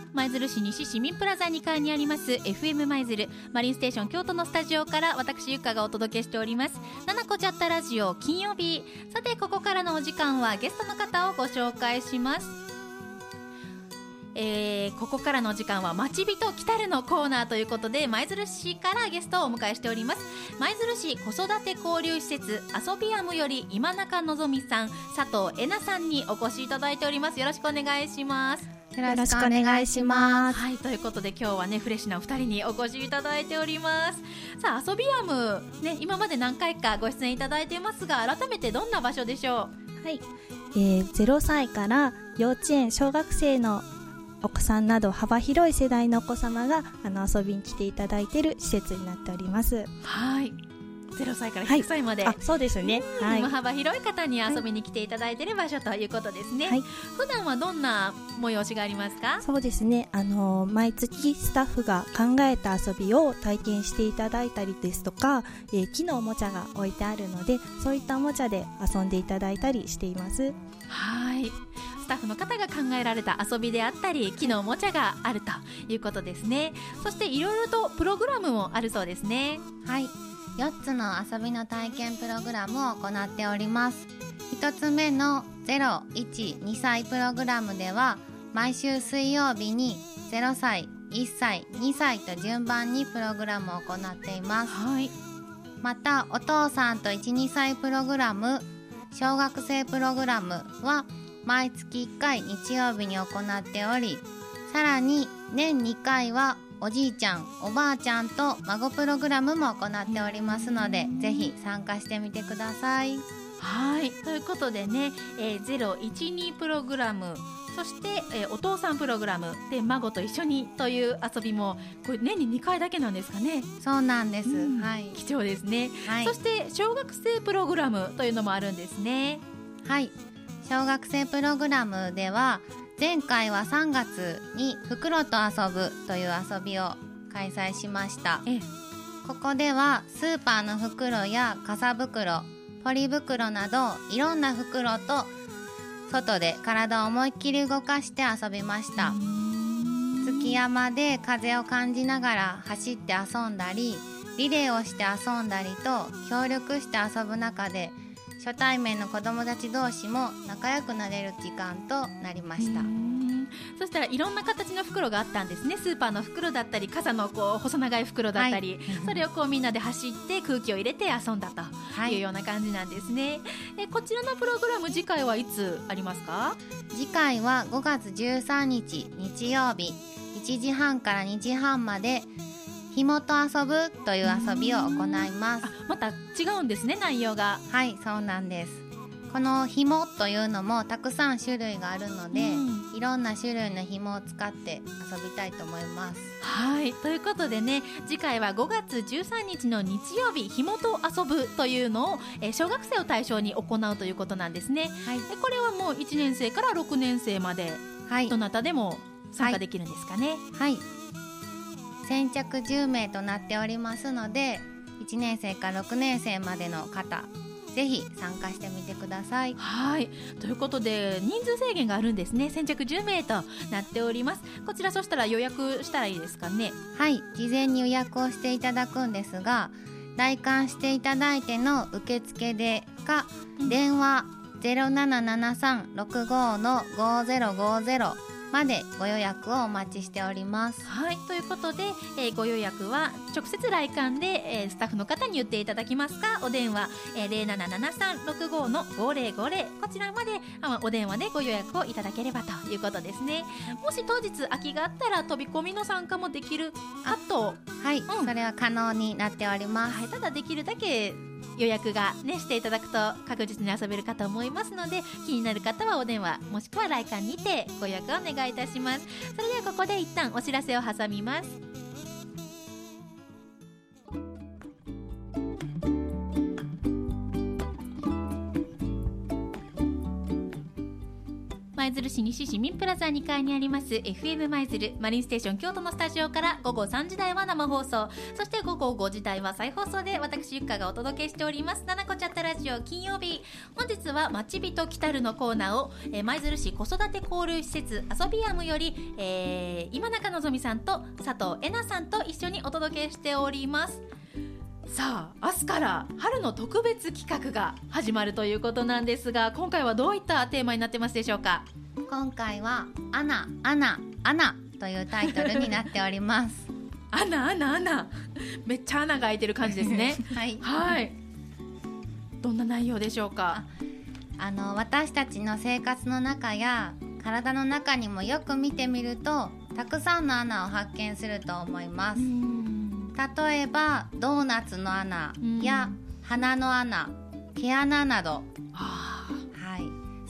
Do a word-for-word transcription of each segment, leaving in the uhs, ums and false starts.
舞鶴市西市民プラザにかいにあります エフエム 舞鶴マリンステーション京都のスタジオから私ゆっかがお届けしておりますななこチャットラジオ金曜日。さてここからのお時間はゲストの方をご紹介します。えー、ここからの時間は町人来たるのコーナーということで舞鶴市からゲストをお迎えしております。舞鶴市子育て交流施設遊びやむより今中のぞみさん、佐藤恵奈さんにお越しいただいております。よろしくお願いします。 よろしくお願いします。 はい、ということで今日はねフレッシュなお二人にお越しいただいております。さあ遊びやむ、ね、今まで何回かご出演いただいていますが改めてどんな場所でしょう。はい、えー、ゼロさいから幼稚園小学生のお子さんなど幅広い世代のお子様があの遊びに来ていただいている施設になっております。 はい、ゼロさいからひゃくさいまで、 はい、あそうですね、はい、 幅広い方に遊びに来ていただいている場所ということですね、はい、普段はどんな催しがありますか？ そうですね、あの毎月スタッフが考えた遊びを体験していただいたりですとか、えー、木のおもちゃが置いてあるのでそういったおもちゃで遊んでいただいたりしています。 はい、スタッフの方が考えられた遊びであったり木のおもちゃがあるということですね。そしていろいろとプログラムもあるそうですね。 はい、よっつの遊びの体験プログラムを行っております。ひとつめのゼロ、いち、にさいプログラムでは毎週水曜日にゼロさい、いっさい、にさいと順番にプログラムを行っています、 はい、 またお父さんといち、にさいプログラム、小学生プログラムは毎月いっかい日曜日に行っており、さらに年にかいはおじいちゃんおばあちゃんと孫プログラムも行っておりますのでぜひ参加してみてください。 はい、ということでね、えー、ゼロいちにプログラム、そして、えー、お父さんプログラムで孫と一緒にという遊びもこれ年ににかいだけなんですかね？ そうなんです、うん、 はい、貴重ですね、はい、そして小学生プログラムというのもあるんですね。 はい、小学生プログラムでは前回はさんがつに袋と遊ぶという遊びを開催しました。えここではスーパーの袋や傘袋、ポリ袋などいろんな袋と外で体を思いっきり動かして遊びました。月山で風を感じながら走って遊んだりリレーをして遊んだりと協力して遊ぶ中で初対面の子どもたち同士も仲良くなれる時間となりました。 そしたらいろんな形の袋があったんですね。スーパーの袋だったり傘のこう細長い袋だったり、はい、それをこうみんなで走って空気を入れて遊んだというような感じなんですね、はい、えこちらのプログラム次回はいつありますか？ 次回はごがつじゅうさんにち日曜日いちじはんからにじはんまでひもと遊ぶという遊びを行います。 あ、また違うんですね、内容が。 はい、そうなんです。この紐というのもたくさん種類があるので、いろんな種類の紐を使って遊びたいと思います。 はい、ということでね、次回はごがつじゅうさんにちの日曜日紐と遊ぶというのを、えー、小学生を対象に行うということなんですね、はい、でこれはもういちねんせいからろくねんせいまで、はい、どなたでも参加できるんですかね？ はい、はい、先着じゅうめいとなっておりますのでいちねんせいからろくねんせいまでの方ぜひ参加してみてください。 はい、ということで人数制限があるんですね。先着じゅうめいとなっております。こちらそしたら予約したらいいですかね？ はい、事前に予約をしていただくんですが来館していただいての受付でか、うん、電話 ゼロななななさんろくご のごゼロごゼロまでご予約をお待ちしております。 はい、ということで、えー、ご予約は直接来館で、えー、スタッフの方に言っていただきますか、お電話、えー、ゼロななななさんろくご のごゼロごゼロこちらまであお電話でご予約をいただければということですね。もし当日空きがあったら飛び込みの参加もできるかと。 はい、うん、それは可能になっております、 はい、ただできるだけ予約が、ね、していただくと確実に遊べるかと思いますので気になる方はお電話もしくは来館にてご予約をお願いいたします。それではここで一旦お知らせを挟みます。舞舞鶴市西市民プラザにかいにあります エフエム 舞鶴マリンステーション京都のスタジオから午後さんじ台は生放送、そして午後ごじ台は再放送で私ゆっかがお届けしておりますななこチャットラジオ金曜日。本日はまちびと来たるのコーナーを、えー、舞鶴市子育て交流施設遊びやむより、えー、今中のぞみさんと佐藤えなさんと一緒にお届けしております。さあ明日から春の特別企画が始まるということなんですが、今回はどういったテーマになってますでしょうか？ 今回はアナアナアナというタイトルになっておりますアナアナアナめっちゃ穴が開いてる感じですねはい、 はい、どんな内容でしょうか？ ああの私たちの生活の中や体の中にもよく見てみるとたくさんの穴を発見すると思います。例えばドーナツの穴や鼻の穴、毛穴など、はい、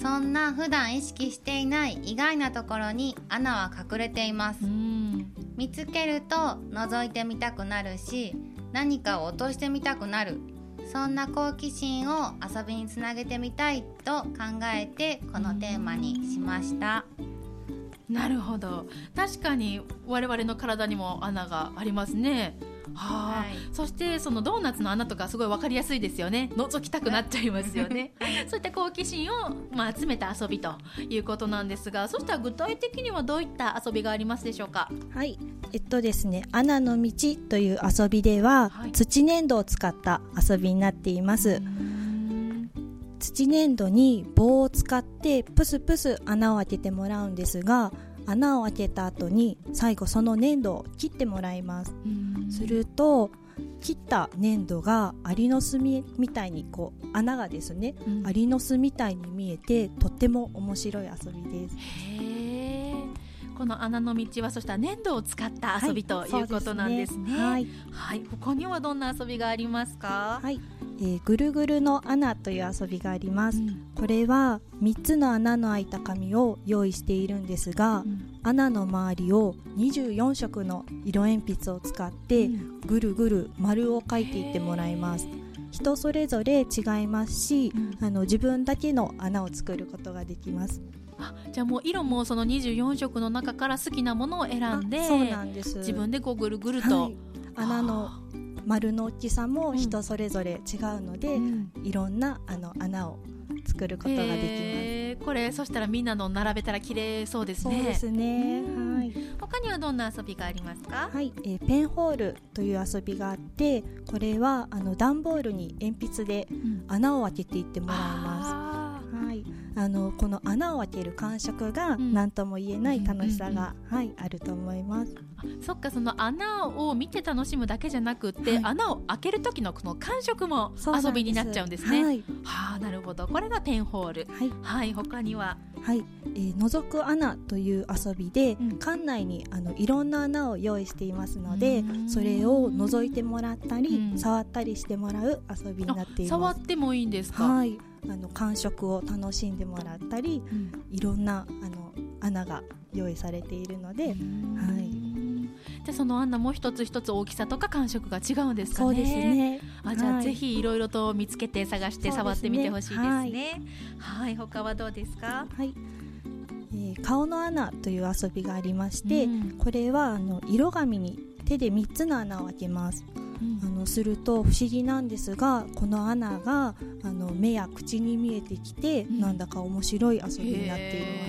そんな普段意識していない意外なところに穴は隠れています。見つけると覗いてみたくなるし、何かを落としてみたくなる、そんな好奇心を遊びにつなげてみたいと考えてこのテーマにしました。 なるほど、確かに我々の体にも穴がありますね。はあ、はい、そしてそのドーナツの穴とかすごい分かりやすいですよね。覗きたくなっちゃいますよね、はい、そういった好奇心を、まあ、集めた遊びということなんですが、そしたら具体的にはどういった遊びがありますでしょうか？ はい、えっとですね穴の道という遊びでは、はい、土粘土を使った遊びになっています。土粘土に棒を使ってプスプス穴を開けてもらうんですが、穴を開けた後に最後その粘土を切ってもらいます。すると切った粘土がアリの巣みたいにこう穴がですね、うん、アリの巣みたいに見えてとっても面白い遊びです。 へー、この穴の道はそしたら粘土を使った遊び、はい、ということなんですね。はいはい、他にはどんな遊びがありますか？ はい、えー、ぐるぐるの穴という遊びがあります、うん、これはみっつの穴の開いた紙を用意しているんですが、うん、穴の周りをにじゅうよん色の色鉛筆を使って、うん、ぐるぐる丸を描いていってもらいます。人それぞれ違いますし、うん、あの自分だけの穴を作ることができます。 あ、じゃあもう色もそのにじゅうよん色の中から好きなものを選んで、 そうなんです。 自分でこうぐるぐると、はい、 穴の丸の大きさも人それぞれ違うので、うん、いろんなあの穴を作ることができます、 えー、これそしたらみんなの並べたら綺麗そうですね。 そうですね、はい、 他にはどんな遊びがありますか？ はい、えー、ペンホールという遊びがあって、これはあの段ボールに鉛筆で穴を開けていってもらいます、うん、はい、あのこの穴を開ける感触が何とも言えない楽しさが、うん、はい、あると思います。 あ、そっか、その穴を見て楽しむだけじゃなくって、はい、穴を開ける時のこの感触も遊びになっちゃうんですね。はい、はあ、なるほど、これがペンホール。はい、はい、他には？ はい、えー、覗く穴という遊びで、うん、館内にあのいろんな穴を用意していますので、それを覗いてもらったり、うん、触ったりしてもらう遊びになっています。 触ってもいいんですか？ はい、あの感触を楽しんでもらったり、うん、いろんなあの穴が用意されているので、はい、 じゃあその穴も一つ一つ大きさとか感触が違うんですかね？ そうですね。 あ、じゃあ、はい、ぜひいろいろと見つけて探して触ってみてほしいですね。はい、はい、他はどうですか？ はい、えー、顔の穴という遊びがありまして、うん、これはあの色紙に手でみっつの穴を開けます。うん、あのすると不思議なんですが、この穴があの目や口に見えてきて、うん、なんだか面白い遊びになっています。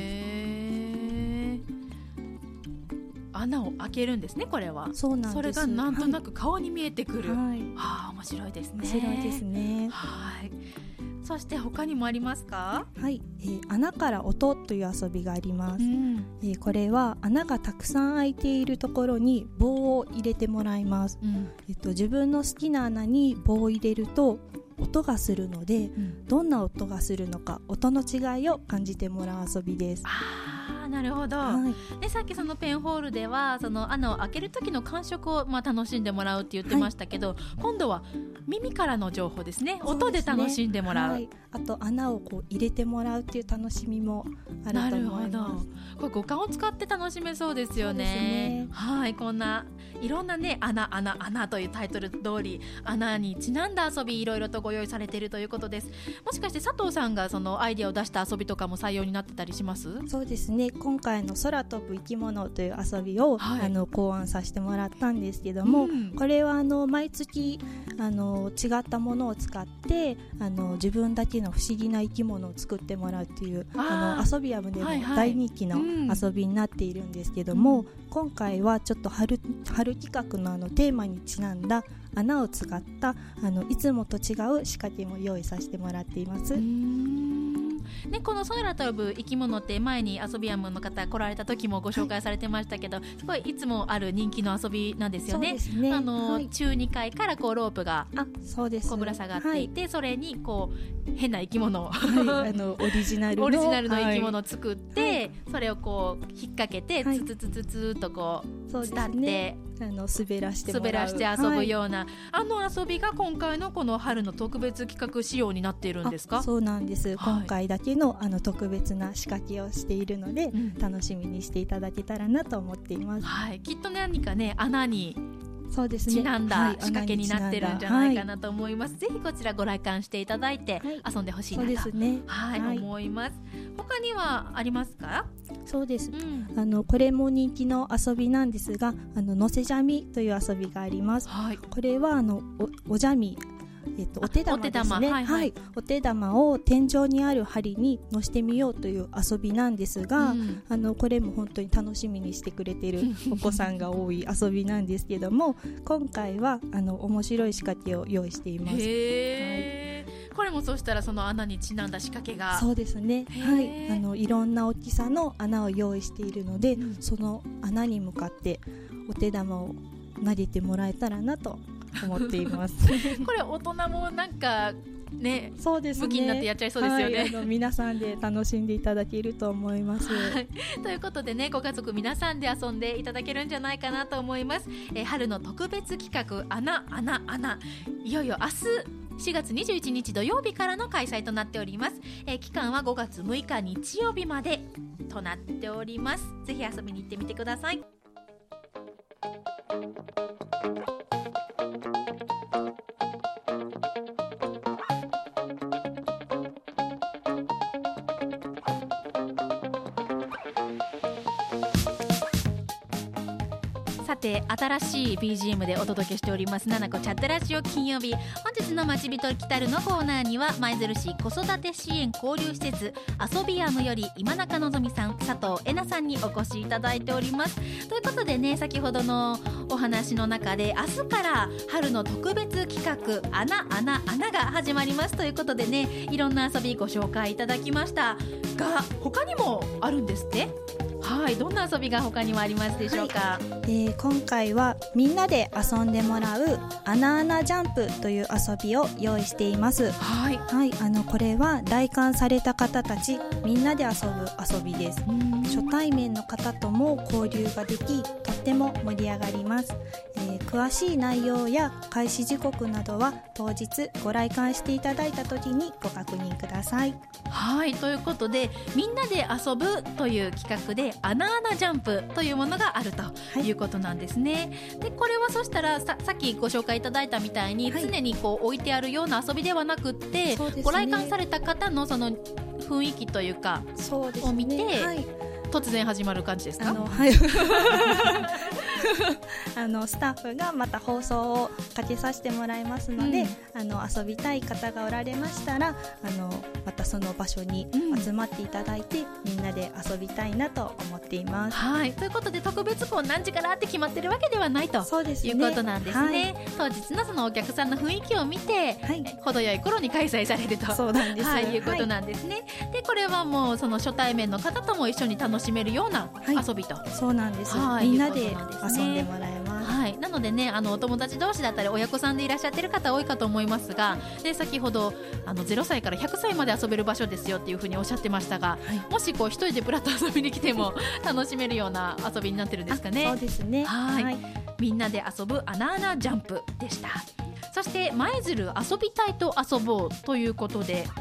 穴を開けるんですね、これは。 そうなんです。 それがなんとなく顔に見えてくる、はい、はあ、面白いですね。 面白いですね。 はい、そして他にもありますか？ はい、えー、穴から音という遊びがあります、うん、えー、これは穴がたくさん開いているところに棒を入れてもらいます、うん、えーと、自分の好きな穴に棒を入れると音がするので、うん、どんな音がするのか音の違いを感じてもらう遊びです。 あ、なるほど、はい、でさっきそのペンホールではその穴を開ける時の感触をまあ楽しんでもらうって言ってましたけど、はい、今度は耳からの情報ですね。音で楽しんでもらう、はい、 あと穴をこう入れてもらうっていう楽しみもあると思います。 なるほど、これ五感を使って楽しめそうですよね。そうですね、はい、こんないろんなね穴穴穴というタイトル通り穴にちなんだ遊びいろいろとご用意されているということです。もしかして佐藤さんがそのアイデアを出した遊びとかも採用になってたりします？ そうですね、今回の空飛ぶ生き物という遊びを、はい、あの考案させてもらったんですけども、うん、これはあの毎月あの違ったものを使ってあの自分だけの不思議な生き物を作ってもらうというあの遊びやむでも大人気の遊びになっているんですけども、はいはい、うん、今回はちょっと 春, 春企画のあのテーマにちなんだ穴を使ったあのいつもと違う仕掛けも用意させてもらっています。うーん、ね、この空飛ぶ生き物って前に遊びやむの方来られた時もご紹介されてましたけど、はい、すごいいつもある人気の遊びなんですよね。 そうですね、 あの、 はい、 中にかいからこうロープがこうぶら下がっていて、はい、それにこう変な生き物を、 はい、あのオリジナルのオリジナルの生き物を作って、はい、それをこう引っ掛けて、はい、ツツツツツとこう伝って、 あの滑らしてもらう滑らして遊ぶような、はい、あの遊びが今回のこの春の特別企画仕様になっているんですか？ そうなんです、はい、今回だけのあの特別な仕掛けをしているので、うん、楽しみにしていただけたらなと思っています。 はい、きっと何かね穴にそうですね、 ちなんだ仕掛けになってるんじゃないかなと思います、はい、ぜひこちらご来館していただいて遊んでほしいなと、はい、そうですね、はいはい、思います。他にはありますか？ そうです、うん、あのこれも人気の遊びなんですが、あののせじゃみという遊びがあります、はい、これはあの お, おじゃみえっと、お手玉ですね、はいはい、お手玉を天井にある針に乗せてみようという遊びなんですが、うん、あのこれも本当に楽しみにしてくれているお子さんが多い遊びなんですけども今回はあの面白い仕掛けを用意しています。 へー、はい、これもそうしたらその穴にちなんだ仕掛けがそうですね、はい、あのいろんな大きさの穴を用意しているので、うん、その穴に向かってお手玉を投げてもらえたらなと思っていますこれ大人もなんかね、 そうですね、 武器になってやっちゃいそうですよね、 はい、あの皆さんで楽しんでいただけると思います、 はい、ということでね、ご家族皆さんで遊んでいただけるんじゃないかなと思います。えー、春の特別企画穴穴穴、いよいよ明日しがつにじゅういちにち土曜日からの開催となっております。えー、期間はごがつむいか日曜日までとなっております。ぜひ遊びに行ってみてください。さて、新しい ビージーエム でお届けしておりますななこチャットラジオ金曜日、本日のまちびと来たるのコーナーには舞鶴市子育て支援交流施設遊びやむより今中のぞみさん、佐藤えなさんにお越しいただいております。ということでね、先ほどのお話の中で明日から春の特別企画穴穴穴が始まりますということでね、いろんな遊びご紹介いただきましたが、他にもあるんですって。はい、どんな遊びが他にもありますでしょうか？ はい、えー、今回はみんなで遊んでもらう穴穴ジャンプという遊びを用意しています。 はい、 はい、あのこれは来館された方たちみんなで遊ぶ遊びです。初対面の方とも交流ができ、とっても盛り上がります。えー、詳しい内容や開始時刻などは当日ご来館していただいた時にご確認ください。 はい、ということでみんなで遊ぶという企画で穴穴ジャンプというものがあるということなんですね。はい、でこれはそしたら さ, さっきご紹介いただいたみたいに、はい、常にこう置いてあるような遊びではなくって、ね、ご来館された方のその雰囲気というかそうです、ね、 を見て、 はい、 突然始まる感じですか？ あの、はいあのスタッフがまた放送をかけさせてもらいますので、うん、あの遊びたい方がおられましたらあのまたその場所に集まっていただいて、うん、みんなで遊びたいなと思っています。 はい、ということで特別こう何時からって決まってるわけではないとそうです、ね、 いうことなんですね。はい、当日のそのお客さんの雰囲気を見て、はい、程よい頃に開催されるとそうなんです、 はい、いうことなんですね。はい、でこれはもうその初対面の方とも一緒に楽しめるような遊びと、はい、 そうなんです、はい、みんなで遊んでもらえます。 はい、なのでね、あのお友達同士だったり親子さんでいらっしゃってる方多いかと思いますが、で先ほどあのゼロさいからひゃくさいまで遊べる場所ですよっていうふうにおっしゃってましたが、はい、もしこう一人でブラッと遊びに来ても楽しめるような遊びになってるんですかね。 そうですね。 はい、はい、みんなで遊ぶ穴穴ジャンプでした。そして舞鶴遊びたいと遊ぼうということで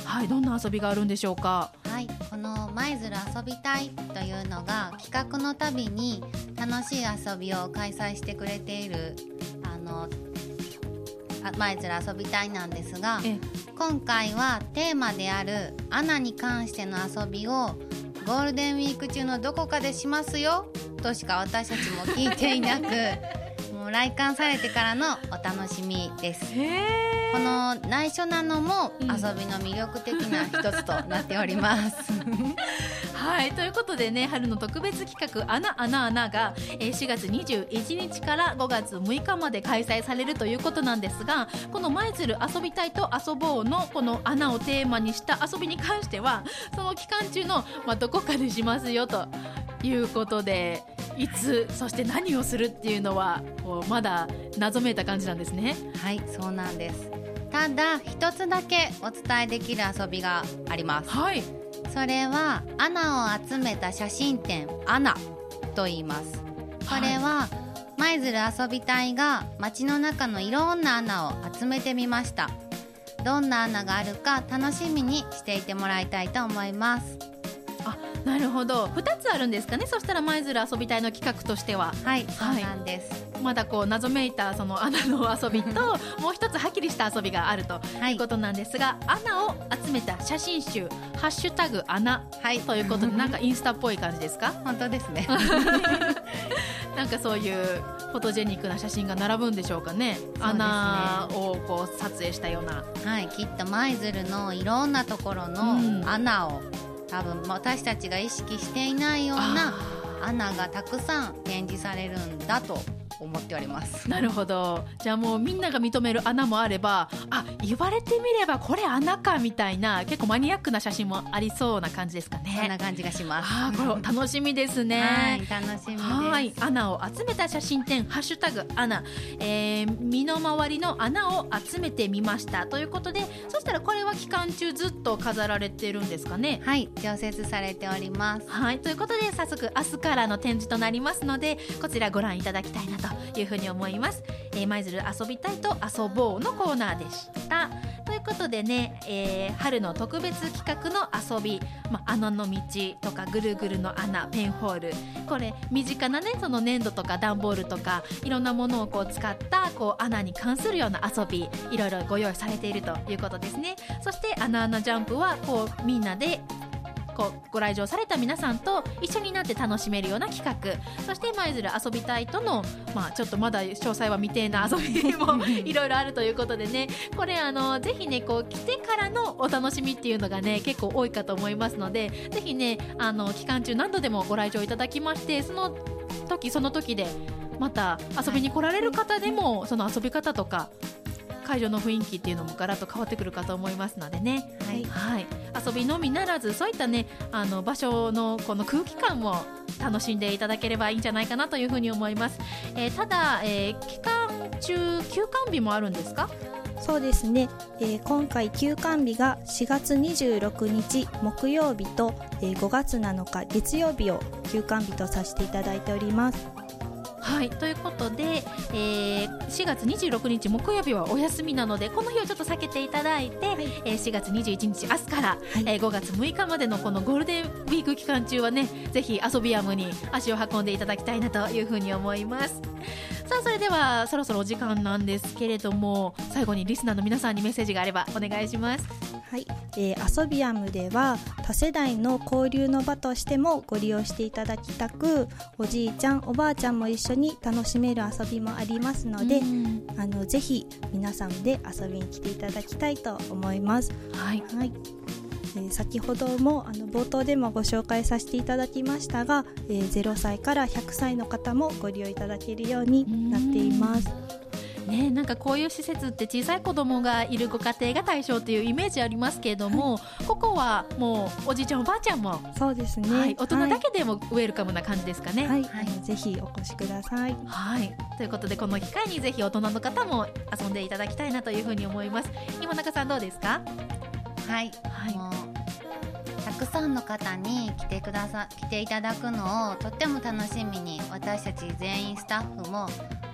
はい、どんな遊びがあるんでしょうか。 はい、この舞鶴遊びたいというのが企画のたびに楽しい遊びを開催してくれているあの舞鶴遊びたいなんですが、今回はテーマであるアナに関しての遊びをゴールデンウィーク中のどこかでしますよとしか私たちも聞いていなくもう来館されてからのお楽しみです。この内緒なのも遊びの魅力的な一つとなっております、うん、 はい、ということでね、春の特別企画アナアナアナがしがつにじゅういちにちからごがつむいかまで開催されるということなんですが、この舞鶴遊びたいと遊ぼうのこのアナをテーマにした遊びに関してはその期間中の、まあ、どこかでしますよということで、いつそして何をするっていうのはこうまだ謎めいた感じなんですね。 はい、そうなんです。ただ一つだけお伝えできる遊びがあります。 はい、 それはアナを集めた写真展アナと言います。これは舞鶴遊び隊が街の中のいろんなアナを集めてみました。どんなアナがあるか楽しみにしていてもらいたいと思います。 あ、なるほど、ふたつあるんですかね。そしたら舞鶴遊び隊の企画としては。 はい、そうなんです、 はい、まだこう謎めいたそのアナの遊びともう一つはっきりした遊びがあるということなんですが、はい、アナを集めた写真集ハッシュタグアナ、はい、ということでなんかインスタっぽい感じですか。 本当ですねなんかそういうフォトジェニックな写真が並ぶんでしょうかね。アナをこう撮影したような、 はい、きっと舞鶴のいろんなところのアナを、うん、多分私たちが意識していないようなアナがたくさん展示されるんだと思っております。 なるほど。じゃあもうみんなが認める穴もあれば、あ、言われてみればこれ穴かみたいな結構マニアックな写真もありそうな感じですかね。 そんな感じがします。 あ、これ楽しみですね。 はい、楽しみです。 はい、穴を集めた写真展ハッシュタグ穴、えー、身の回りの穴を集めてみましたということで、そしたらこれは期間中ずっと飾られてるんですかね。 はい、常設されております。 はい、ということで早速明日からの展示となりますので、こちらご覧いただきたいなというふうに思います。えー、舞鶴遊びたいと遊ぼうのコーナーでした。ということでね、えー、春の特別企画の遊び、まあ、穴の道とかぐるぐるの穴、ペンホール、これ身近なね、その粘土とか段ボールとかいろんなものをこう使ったこう穴に関するような遊び、いろいろご用意されているということですね。そして穴穴ジャンプはこうみんなでこうご来場された皆さんと一緒になって楽しめるような企画、そして舞鶴遊びたいとの、まあ、ちょっとまだ詳細は未定な遊びもいろいろあるということでね、これあのぜひねこう来てからのお楽しみっていうのがね結構多いかと思いますので、ぜひねあの期間中何度でもご来場いただきまして、その時その時でまた遊びに来られる方でもその遊び方とか会場の雰囲気っていうのもガラッと変わってくるかと思いますのでね、はいはい、遊びのみならずそういったねあの場所のこの空気感も楽しんでいただければいいんじゃないかなというふうに思います。えー、ただ、えー、期間中休館日もあるんですか？ そうですね、えー、今回休館日がしがつにじゅうろくにち木曜日と、えー、ごがつなのか月曜日を休館日とさせていただいております。 はい、ということで、えー、しがつにじゅうろくにち木曜日はお休みなので、この日をちょっと避けていただいて、はい、えー、しがつにじゅういちにち明日から、はい、えー、ごがつむいかまでのこのゴールデンウィーク期間中はね、ぜひ遊びやむに足を運んでいただきたいなというふうに思います。さあ、それではそろそろお時間なんですけれども、最後にリスナーの皆さんにメッセージがあればお願いします。 はい、えー、アソビアムでは多世代の交流の場としてもご利用していただきたく、おじいちゃんおばあちゃんも一緒に楽しめる遊びもありますので、あのぜひ皆さんで遊びに来ていただきたいと思います。はい、はい、えー、先ほどもあの冒頭でもご紹介させていただきましたが、えー、ゼロさいからひゃくさいの方もご利用いただけるようになっています。 ね、なんかこういう施設って小さい子供がいるご家庭が対象というイメージありますけれども、はい、ここはもうおじいちゃんおばあちゃんもそうですね、 はい、大人だけでもウェルカムな感じですかね。 はい、はい、ぜひお越しください。 はい、ということでこの機会にぜひ大人の方も遊んでいただきたいなというふうに思います。今中さんどうですか？ はい、はい、もうたくさんの方に来てくださ来ていただくのをとっても楽しみに、私たち全員スタッフも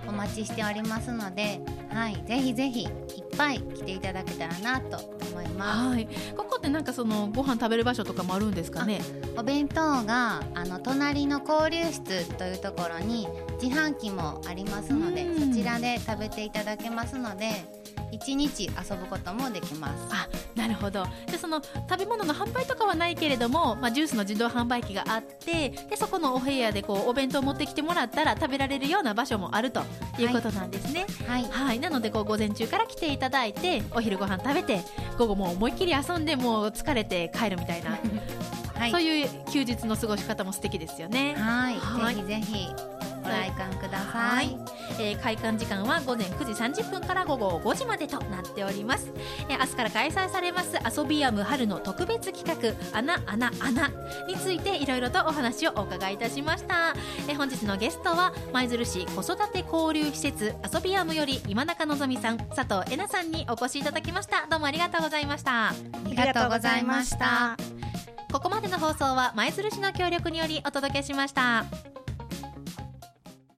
お待ちしておりますので、はい、ぜひぜひいっぱい来ていただけたらなと思います。 はい、ここってなんかそのご飯食べる場所とかもあるんですかね？ お弁当があの隣の交流室というところに自販機もありますので、そちらで食べていただけますので、一日遊ぶこともできます。 あ、なるほど。でその食べ物の販売とかはないけれども、まあ、ジュースの自動販売機があって、でそこのお部屋でこうお弁当を持ってきてもらったら食べられるような場所もあるということなんですね。 はい、 はい、なのでこう午前中から来ていただいて、お昼ご飯食べて、午後もう思いっきり遊んで、もう疲れて帰るみたいなはい、そういう休日の過ごし方も素敵ですよね。 はい、はい、ぜひぜひご来館ください。はい、 えー、開館時間は午前くじさんじゅっぷんから午後ごじまでとなっております。えー、明日から開催されます遊びやむ春の特別企画穴穴穴についていろいろとお話をお伺いいたしました。えー、本日のゲストは舞鶴市子育て交流施設遊びやむより今中のぞみさん、佐藤えなさんにお越しいただきました。どうもありがとうございました。 ありがとうございました。 ここまでの放送は舞鶴市の協力によりお届けしました。